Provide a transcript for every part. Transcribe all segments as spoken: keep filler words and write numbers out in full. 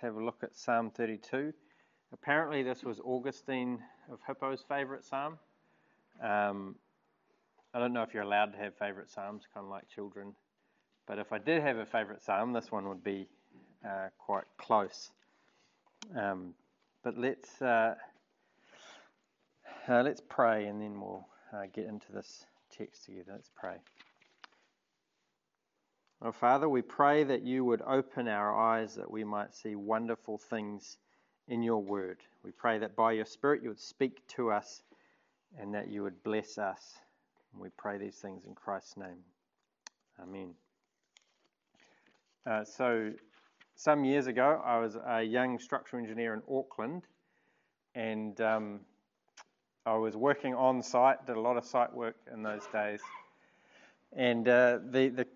have a look at Psalm thirty-two. Apparently this was Augustine of Hippo's favourite psalm. Um, I don't know if you're allowed to have favourite psalms, kind of like children. But if I did have a favourite psalm, this one would be uh, quite close. Um, but let's uh, uh, let's pray, and then we'll uh, get into this text together. Let's pray. Oh, Father, we pray that you would open our eyes that we might see wonderful things in your word. We pray that by your Spirit you would speak to us and that you would bless us. And we pray these things in Christ's name. Amen. Uh, so, some years ago, I was a young structural engineer in Auckland, and um, I was working on site, did a lot of site work in those days. And uh, the, the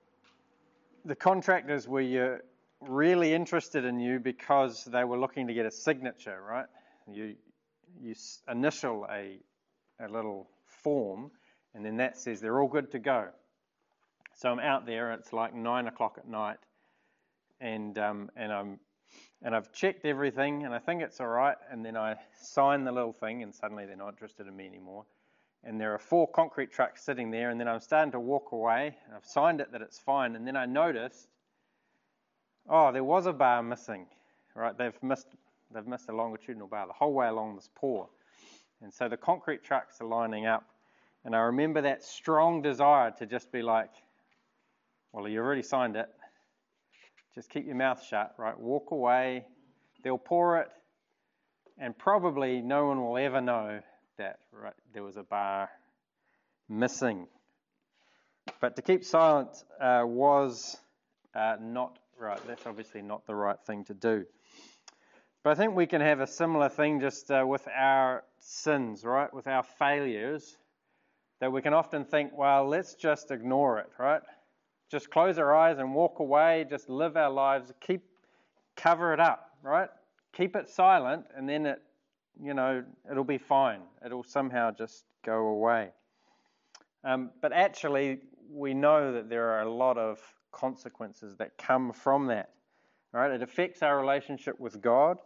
the contractors were uh, really interested in you because they were looking to get a signature, right? You you initial a a little form, and then that says they're all good to go. So I'm out there, it's like nine o'clock at night, and um, and I'm and I've checked everything, and I think it's all right. And then I sign the little thing, and suddenly they're not interested in me anymore. And there are four concrete trucks sitting there, and then I'm starting to walk away, and I've signed it that it's fine, and then I noticed, oh, there was a bar missing, right? They've missed they've missed a longitudinal bar the whole way along this pour. And so the concrete trucks are lining up, and I remember that strong desire to just be like, well, you already signed it. Just keep your mouth shut, right? Walk away. They'll pour it, and probably no one will ever know that right there was a bar missing. But to keep silent uh, was uh, not right. That's obviously not the right thing to do. But I think we can have a similar thing just uh, with our sins, right? With our failures, that we can often think, well, let's just ignore it, right? Just close our eyes and walk away, just live our lives, keep, cover it up, right? Keep it silent, and then it, you know, it'll be fine. It'll somehow just go away. Um, but actually, we know that there are a lot of consequences that come from that, right? It affects our relationship with God.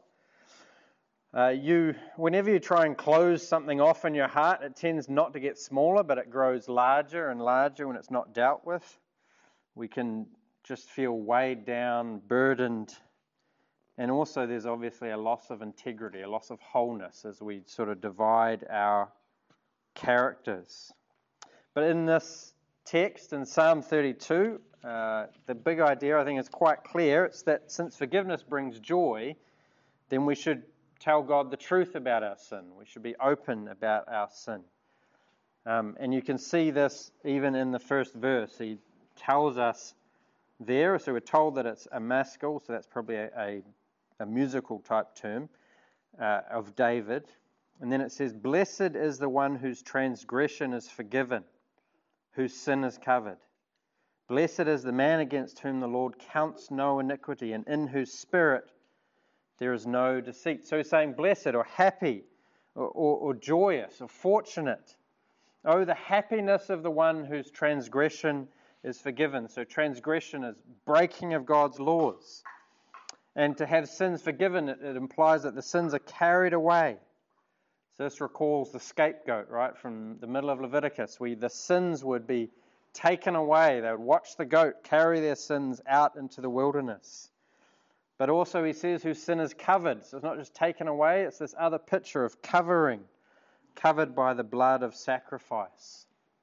Uh, you, whenever you try and close something off in your heart, it tends not to get smaller, but it grows larger and larger when it's not dealt with. We can just feel weighed down, burdened, and also there's obviously a loss of integrity, a loss of wholeness as we sort of divide our characters. But in this text, in Psalm thirty-two, uh, the big idea I think is quite clear. It's that since forgiveness brings joy, then we should tell God the truth about our sin. We should be open about our sin. Um, and you can see this even in the first verse. He tells us there, so we're told that it's a maskil, so that's probably a, a, a musical type term uh, of David. And then it says, blessed is the one whose transgression is forgiven, whose sin is covered. Blessed is the man against whom the Lord counts no iniquity, and in whose spirit there is no deceit. So he's saying blessed or happy or, or, or joyous or fortunate. Oh, the happiness of the one whose transgression is forgiven. So transgression is breaking of God's laws. And to have sins forgiven, it, it implies that the sins are carried away. So this recalls the scapegoat, right, from the middle of Leviticus, where the sins would be taken away. They would watch the goat carry their sins out into the wilderness. But also he says whose sin is covered. So it's not just taken away, it's this other picture of covering, covered by the blood of sacrifice.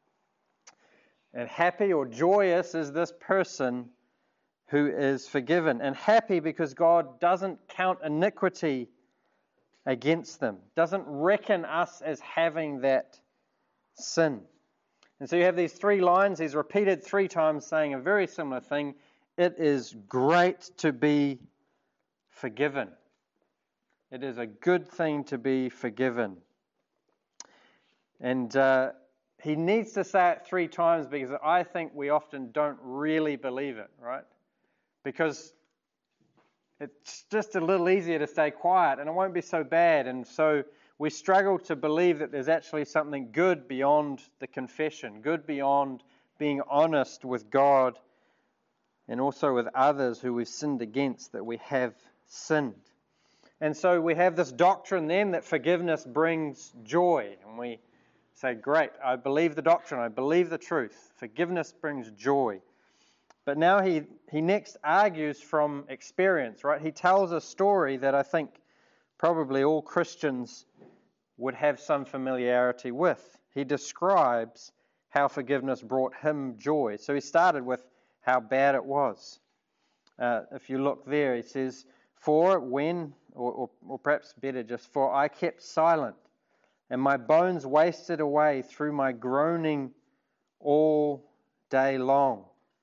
And happy or joyous is this person who is forgiven. And happy because God doesn't count iniquity against them, doesn't reckon us as having that sin. And so you have these three lines, he's repeated three times saying a very similar thing. It is great to be forgiven. It is a good thing to be forgiven. And uh, he needs to say it three times because I think we often don't really believe it, right? Because it's just a little easier to stay quiet and it won't be so bad. And so we struggle to believe that there's actually something good beyond the confession, good beyond being honest with God and also with others who we've sinned against, that we have sinned. And so we have this doctrine then that forgiveness brings joy. And we say, great, I believe the doctrine, I believe the truth. Forgiveness brings joy. But now he, he next argues from experience, right? He tells a story that I think probably all Christians would have some familiarity with. He describes how forgiveness brought him joy. So he started with how bad it was. Uh, if you look there, he says, for when, or, or, or perhaps better just, for I kept silent, and my bones wasted away through my groaning all day long.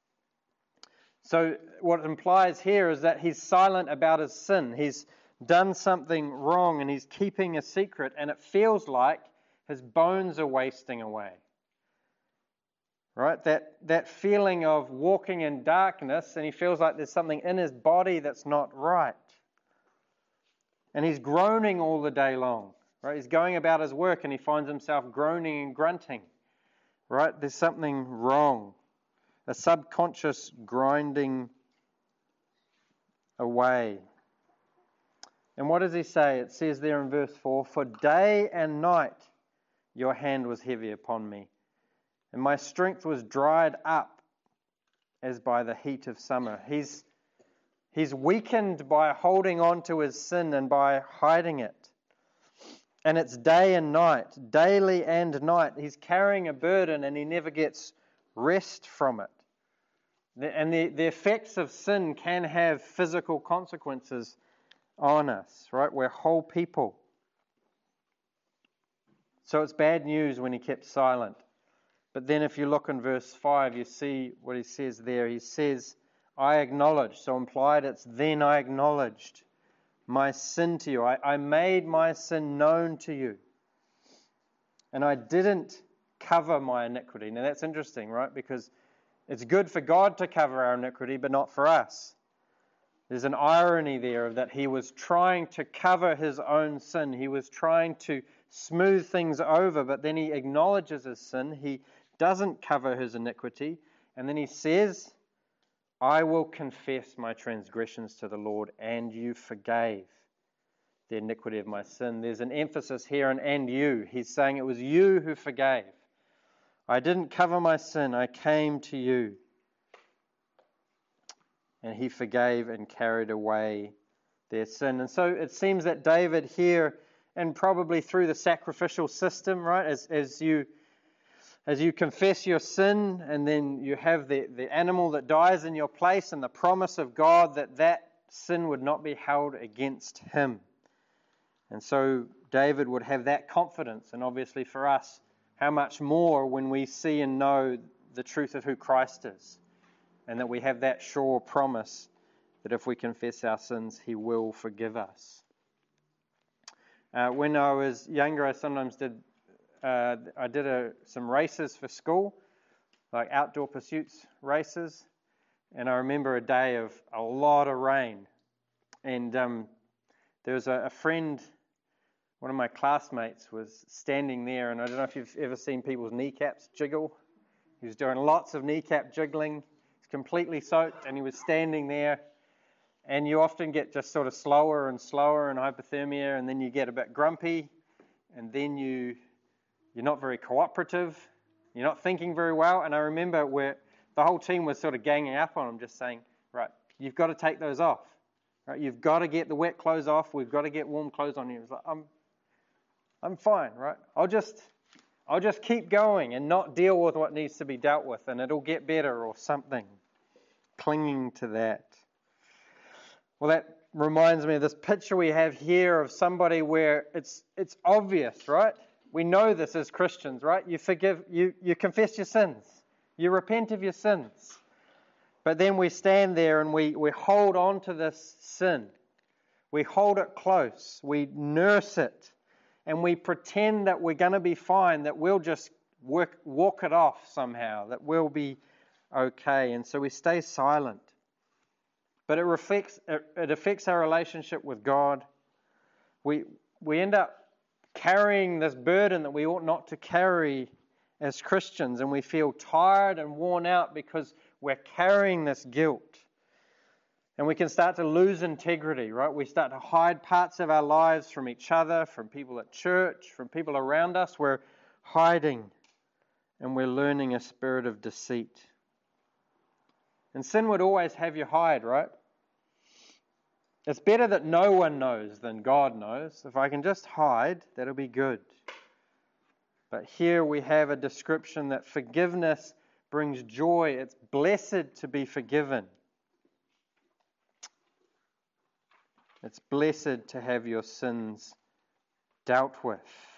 So what it implies here is that he's silent about his sin. He's done something wrong and he's keeping a secret, and it feels like his bones are wasting away. Right? That, that feeling of walking in darkness, and he feels like there's something in his body that's not right. And he's groaning all the day long. Right? He's going about his work and he finds himself groaning and grunting. Right? There's something wrong. A subconscious grinding away. And what does he say? It says there in verse four, for day and night your hand was heavy upon me, and my strength was dried up as by the heat of summer. He's, he's weakened by holding on to his sin and by hiding it. And it's day and night, daily and night. He's carrying a burden and he never gets rest from it. And the, the effects of sin can have physical consequences on us, right? We're whole people. So it's bad news when he kept silent. But then if you look in verse five, you see what he says there. He says, I acknowledge. So implied it's then I acknowledged my sin to you. I, I made my sin known to you. And I didn't cover my iniquity. Now that's interesting, right? Because it's good for God to cover our iniquity, but not for us. There's an irony there of that he was trying to cover his own sin. He was trying to smooth things over, but then he acknowledges his sin. He doesn't cover his iniquity. And then he says, I will confess my transgressions to the Lord, and you forgave the iniquity of my sin. There's an emphasis here on and you. He's saying it was you who forgave. I didn't cover my sin. I came to you. And he forgave and carried away their sin. And so it seems that David here, and probably through the sacrificial system, right, as, as you as you confess your sin, and then you have the, the animal that dies in your place, and the promise of God that that sin would not be held against him. And so David would have that confidence, and obviously for us, how much more when we see and know the truth of who Christ is. And that we have that sure promise that if we confess our sins, he will forgive us. Uh, when I was younger, I sometimes did, uh, I did a, some races for school, like outdoor pursuits races. And I remember a day of a lot of rain. And um, there was a, a friend, one of my classmates was standing there, and I don't know if you've ever seen people's kneecaps jiggle. He was doing lots of kneecap jiggling. Completely soaked, and he was standing there, and you often get just sort of slower and slower in hypothermia, and then you get a bit grumpy, and then you you're not very cooperative, you're not thinking very well. And I remember where the whole team was sort of ganging up on him, just saying, right, you've got to take those off, right? You've got to get the wet clothes off. We've got to get warm clothes on you. He was like, I'm I'm fine, right? I'll just I'll just keep going and not deal with what needs to be dealt with, and it'll get better or something. Clinging to that. Well, that reminds me of this picture we have here of somebody where it's it's obvious, right? We know this as Christians, right? You forgive, you, you confess your sins. You repent of your sins. But then we stand there and we, we hold on to this sin. We hold it close. We nurse it. And we pretend that we're going to be fine, that we'll just work, walk it off somehow, that we'll be okay. And so we stay silent. But it affects, it affects our relationship with God. We, we end up carrying this burden that we ought not to carry as Christians, and we feel tired and worn out because we're carrying this guilt. And we can start to lose integrity, right? We start to hide parts of our lives from each other, from people at church, from people around us. We're hiding and we're learning a spirit of deceit. And sin would always have you hide, right? It's better that no one knows than God knows. If I can just hide, that'll be good. But here we have a description that forgiveness brings joy. It's blessed to be forgiven. It's blessed to have your sins dealt with.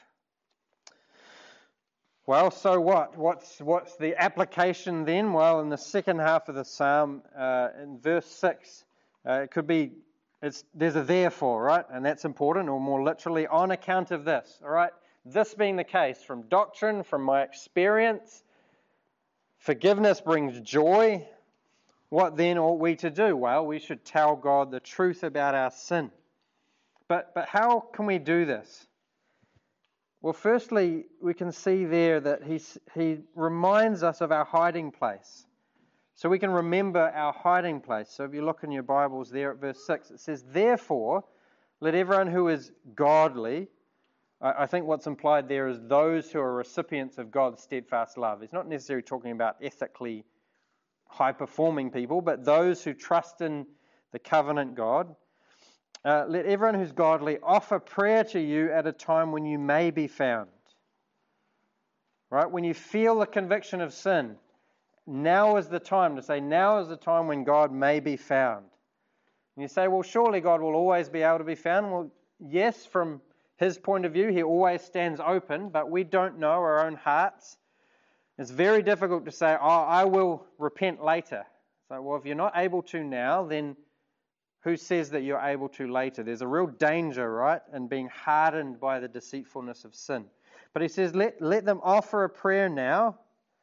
Well, so what? What's what's the application then? Well, in the second half of the psalm, uh, in verse six, uh, it could be, it's there's a therefore, right? And that's important, or more literally, on account of this, all right? This being the case, from doctrine, from my experience, forgiveness brings joy. What then ought we to do? Well, we should tell God the truth about our sin. But but how can we do this? Well, firstly, we can see there that he, he reminds us of our hiding place. So we can remember our hiding place. So if you look in your Bibles there at verse six, it says, "Therefore, let everyone who is godly," I, I think what's implied there is those who are recipients of God's steadfast love. He's not necessarily talking about ethically high-performing people, but those who trust in the covenant God. Uh, let everyone who's godly offer prayer to you at a time when you may be found. Right? When you feel the conviction of sin, now is the time to say, now is the time when God may be found. And you say, well, surely God will always be able to be found. Well, yes, from His point of view, He always stands open, but we don't know our own hearts. It's very difficult to say, oh, I will repent later. So, well, if you're not able to now, then who says that you're able to later? There's a real danger, right, in being hardened by the deceitfulness of sin. But he says, let, let them offer a prayer now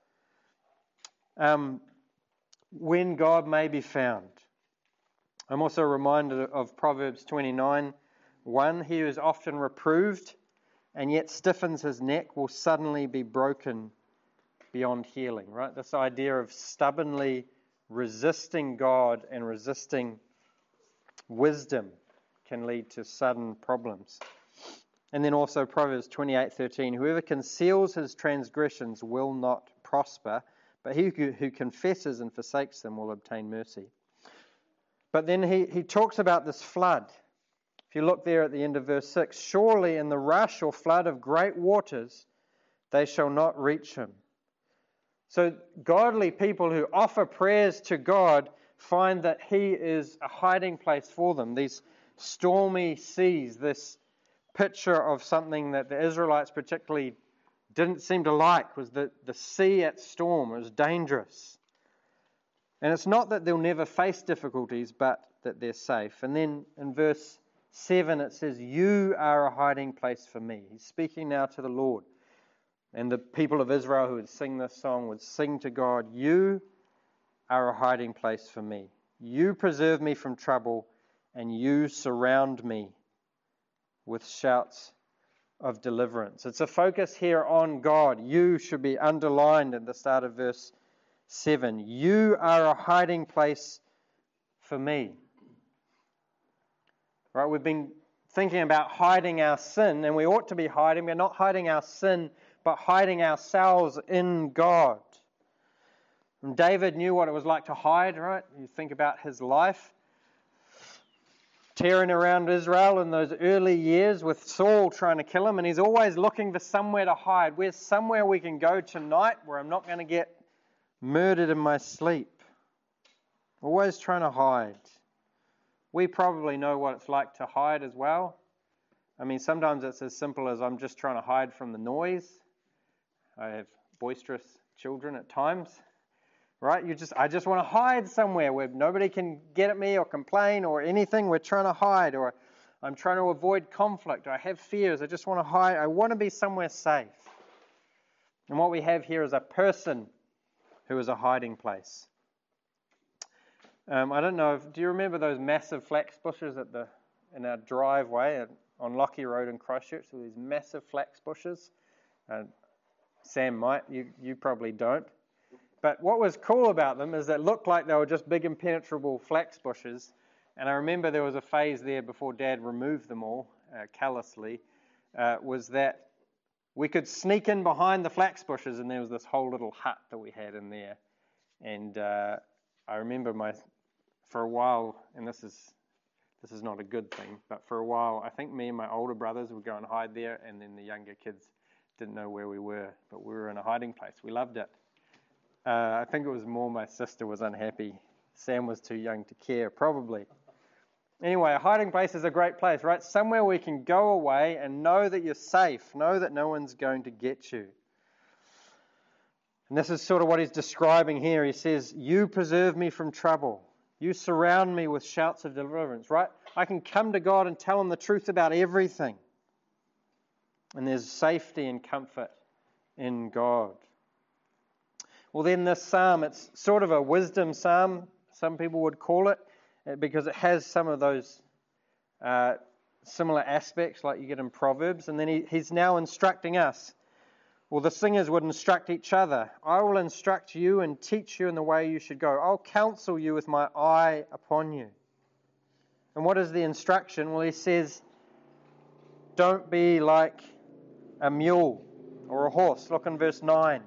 um, when God may be found. I'm also reminded of Proverbs twenty-nine one. He who is often reproved and yet stiffens his neck will suddenly be broken beyond healing, right? This idea of stubbornly resisting God and resisting wisdom can lead to sudden problems. And then also Proverbs twenty-eight thirteen, whoever conceals his transgressions will not prosper, but he who, who confesses and forsakes them will obtain mercy. But then he, he talks about this flood. If you look there at the end of verse six, surely in the rush or flood of great waters they shall not reach him. So godly people who offer prayers to God find that He is a hiding place for them. These stormy seas, this picture of something that the Israelites particularly didn't seem to like, was the, the sea at storm. It was dangerous. And it's not that they'll never face difficulties, but that they're safe. And then in verse seven it says, you are a hiding place for me. He's speaking now to the Lord. And the people of Israel who would sing this song would sing to God, you are a hiding place for me. You preserve me from trouble, and you surround me with shouts of deliverance. It's a focus here on God. You should be underlined at the start of verse seven. You are a hiding place for me. Right? We've been thinking about hiding our sin, and we ought to be hiding. We're not hiding our sin, but hiding ourselves in God. And David knew what it was like to hide, right? You think about his life, tearing around Israel in those early years with Saul trying to kill him, and he's always looking for somewhere to hide. Where's somewhere we can go tonight where I'm not going to get murdered in my sleep? Always trying to hide. We probably know what it's like to hide as well. I mean, sometimes it's as simple as I'm just trying to hide from the noise. I have boisterous children at times. Right? You just, I just want to hide somewhere where nobody can get at me or complain or anything. We're trying to hide, or I'm trying to avoid conflict. Or I have fears. I just want to hide. I want to be somewhere safe. And what we have here is a person who is a hiding place. Um, I don't know. If, do you remember those massive flax bushes at the in our driveway at, on Lockie Road in Christchurch? So these massive flax bushes. Uh, Sam might. You you probably don't. But what was cool about them is that it looked like they were just big impenetrable flax bushes, And I remember there was a phase there before Dad removed them all, uh, callously, uh, was that we could sneak in behind the flax bushes, and there was this whole little hut that we had in there. And uh, I remember my, for a while, and this is this is not a good thing, but for a while, I think me and my older brothers would go and hide there, and then the younger kids didn't know where we were, but we were in a hiding place. We loved it. Uh, I think it was more my sister was unhappy. Sam was too young to care, probably. Anyway, a hiding place is a great place, right? Somewhere we can go away and know that you're safe, know that no one's going to get you. And this is sort of what he's describing here. He says, you preserve me from trouble. You surround me with shouts of deliverance, right? I can come to God and tell him the truth about everything. And there's safety and comfort in God. Well, then this psalm, it's sort of a wisdom psalm, some people would call it, because it has some of those uh, similar aspects like you get in Proverbs. And then he, he's now instructing us. Well, the singers would instruct each other. I will instruct you and teach you in the way you should go. I'll counsel you with my eye upon you. And what is the instruction? Well, he says, don't be like a mule or a horse. Look in verse nine.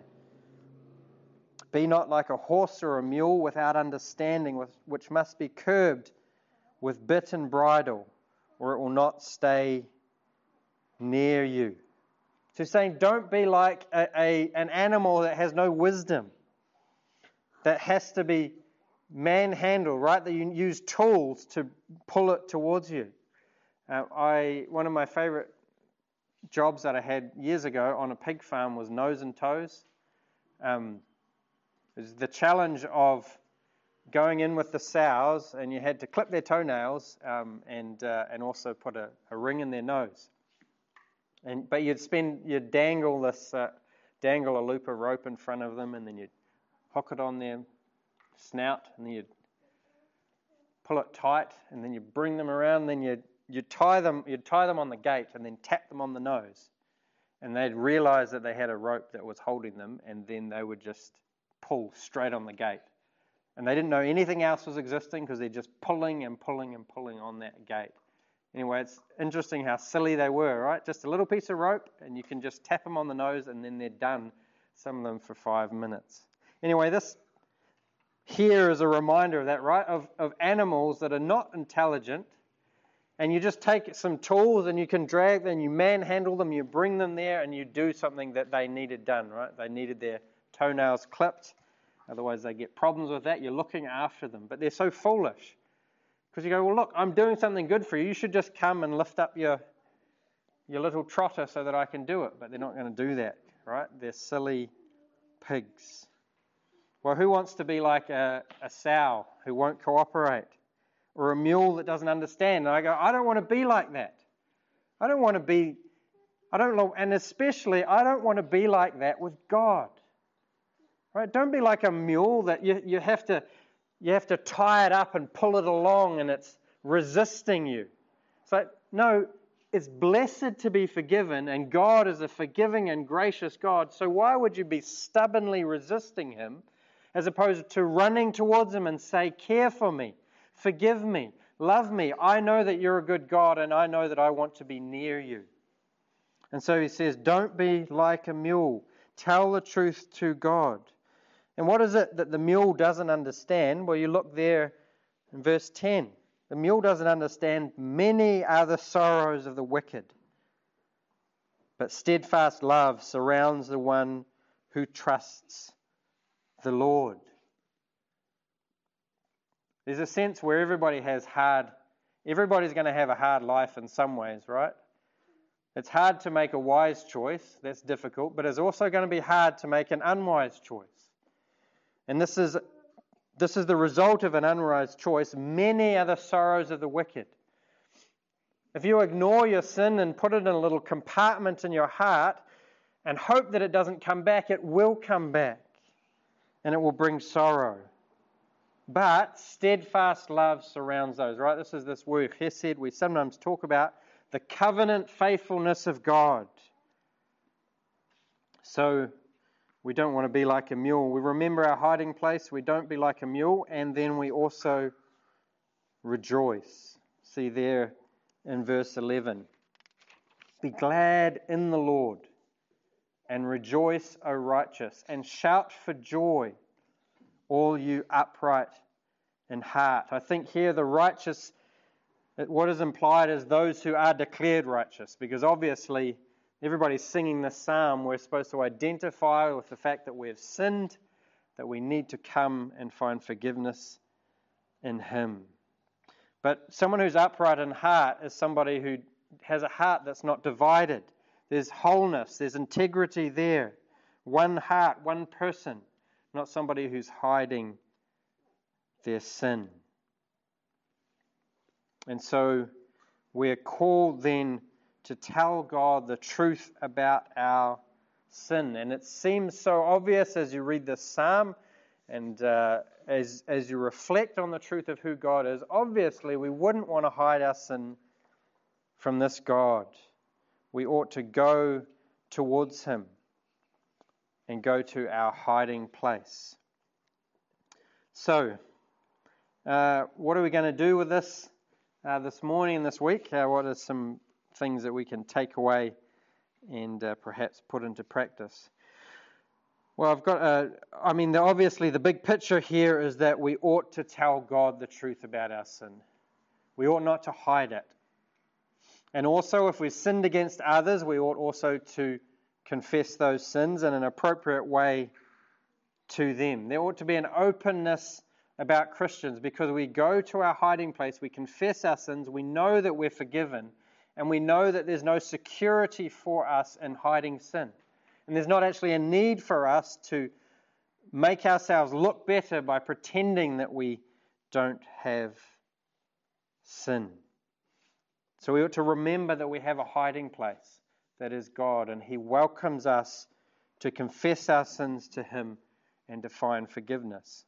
Be not like a horse or a mule without understanding, which must be curbed with bit and bridle, or it will not stay near you. So he's saying, don't be like a, a, an animal that has no wisdom, that has to be manhandled, right? That you use tools to pull it towards you. Uh, I one of my favorite jobs that I had years ago on a pig farm was nose and toes. Um, it was the challenge of going in with the sows, and you had to clip their toenails um, and uh, and also put a, a ring in their nose. And but you'd spend you'd dangle this uh, dangle a loop of rope in front of them, and then you'd hook it on their snout, and then you'd pull it tight, and then you bring them around, and then you'd you'd tie them you'd tie them on the gate, and then tap them on the nose, and they'd realise that they had a rope that was holding them, and then they would just pull straight on the gate, and they didn't know anything else was existing because they're just pulling and pulling and pulling on that gate. Anyway, it's interesting how silly they were, right? Just a little piece of rope, and you can just tap them on the nose, and then they're done, some of them for five minutes. Anyway, this here is a reminder of that, right? Of, of animals that are not intelligent, and you just take some tools, and you can drag them, you manhandle them, you bring them there, and you do something that they needed done, right? They needed their toenails clipped, otherwise they get problems with that. You're looking after them, but they're so foolish. Because you go, well, look, I'm doing something good for you. You should just come and lift up your your little trotter so that I can do it. But they're not going to do that, right? They're silly pigs. Well, who wants to be like a, a sow who won't cooperate? Or a mule that doesn't understand? And I go, I don't want to be like that. I don't want to be, I don't know, and especially I don't want to be like that with God. Right? Don't be like a mule that you, you have to... You have to tie it up and pull it along, and it's resisting you. It's like, no, it's blessed to be forgiven, and God is a forgiving and gracious God. So why would you be stubbornly resisting him as opposed to running towards him and say, care for me, forgive me, love me. I know that you're a good God, and I know that I want to be near you. And so he says, don't be like a mule. Tell the truth to God. And what is it that the mule doesn't understand? Well, you look there in verse ten. The mule doesn't understand many are the sorrows of the wicked, but steadfast love surrounds the one who trusts the Lord. There's a sense where everybody has hard, everybody's going to have a hard life in some ways, right? It's hard to make a wise choice. That's difficult, but it's also going to be hard to make an unwise choice. And this is this is the result of an unwise choice. Many are the sorrows of the wicked. If you ignore your sin and put it in a little compartment in your heart and hope that it doesn't come back, it will come back. And it will bring sorrow. But steadfast love surrounds those, right? This is this word, chesed. We sometimes talk about the covenant faithfulness of God. So we don't want to be like a mule. We remember our hiding place. We don't be like a mule. And then we also rejoice. See there in verse eleven. Be glad in the Lord, and rejoice, O righteous, and shout for joy, all you upright in heart. I think here the righteous, what is implied is those who are declared righteous, because obviously everybody's singing this psalm. We're supposed to identify with the fact that we have sinned, that we need to come and find forgiveness in Him. But someone who's upright in heart is somebody who has a heart that's not divided. There's wholeness, there's integrity there. One heart, one person, not somebody who's hiding their sin. And so we're called then to tell God the truth about our sin. And it seems so obvious as you read this psalm and uh, as, as you reflect on the truth of who God is. Obviously, we wouldn't want to hide our sin from this God. We ought to go towards Him and go to our hiding place. So, uh, what are we going to do with this uh, this morning and this week? Uh, what are some things that we can take away and uh, perhaps put into practice? Well, I've got, uh, I mean, the, obviously the big picture here is that we ought to tell God the truth about our sin. We ought not to hide it. And also, if we've sinned against others, we ought also to confess those sins in an appropriate way to them. There ought to be an openness about Christians because we go to our hiding place, we confess our sins, we know that we're forgiven, and we know that there's no security for us in hiding sin. And there's not actually a need for us to make ourselves look better by pretending that we don't have sin. So we ought to remember that we have a hiding place that is God, and He welcomes us to confess our sins to Him and to find forgiveness.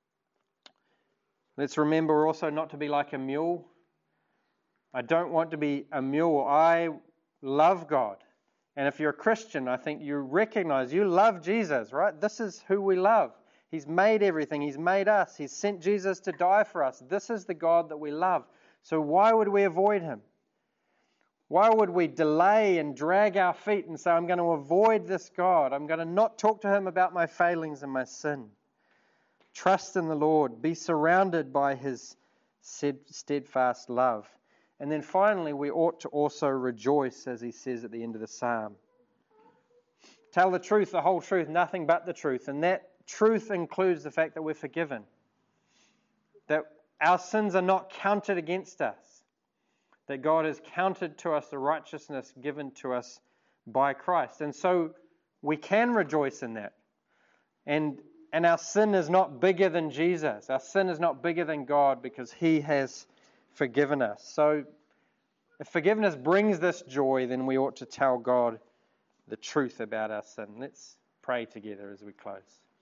Let's remember also not to be like a mule. I don't want to be a mule. I love God. And if you're a Christian, I think you recognize you love Jesus, right? This is who we love. He's made everything. He's made us. He's sent Jesus to die for us. This is the God that we love. So why would we avoid Him? Why would we delay and drag our feet and say, I'm going to avoid this God. I'm going to not talk to Him about my failings and my sin. Trust in the Lord. Be surrounded by His steadfast love. And then finally, we ought to also rejoice, as he says at the end of the psalm. Tell the truth, the whole truth, nothing but the truth. And that truth includes the fact that we're forgiven. That our sins are not counted against us. That God has counted to us the righteousness given to us by Christ. And so we can rejoice in that. And, and our sin is not bigger than Jesus. Our sin is not bigger than God because He has forgiven us. So if forgiveness brings this joy, then we ought to tell God the truth about our sin. Let's pray together as we close.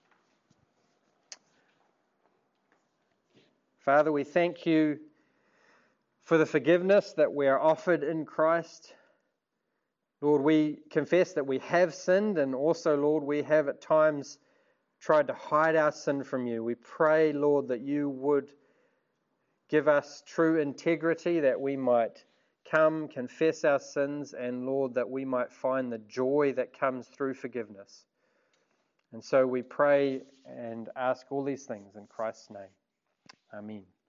Father, we thank You for the forgiveness that we are offered in Christ. Lord, we confess that we have sinned, and also, Lord, we have at times tried to hide our sin from You. We pray, Lord, that You would give us true integrity, that we might come, confess our sins, and Lord, that we might find the joy that comes through forgiveness. And so we pray and ask all these things in Christ's name. Amen.